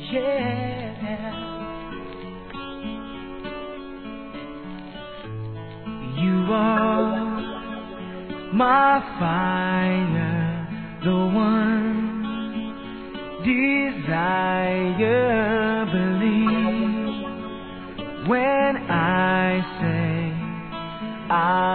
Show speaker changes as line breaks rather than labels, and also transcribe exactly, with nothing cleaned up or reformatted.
Yeah. You are my fire, the one desire. Believe when I say I